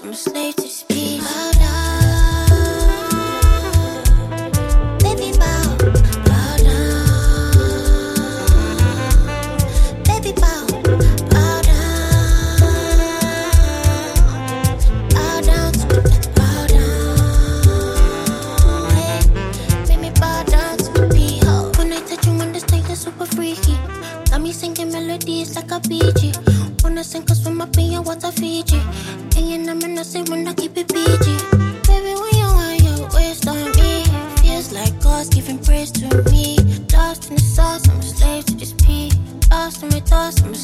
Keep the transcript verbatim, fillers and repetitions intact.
I'm a slave to this beat. Bow down, baby, bow, bow down, baby, bow, bow down, bow down to the bow down. Hey, make me bow down to the beat. Oh, when I touch you, understand you're super freaky. Got me singing melodies like a B G. Wanna sink or swim up in your water, Fiji. And you know me not say when I keep it P G. Baby, when you want your waist on me, feels like God's giving praise to me. Lost in the sauce, I'm a slave to this P. Lost in my thoughts, I'm a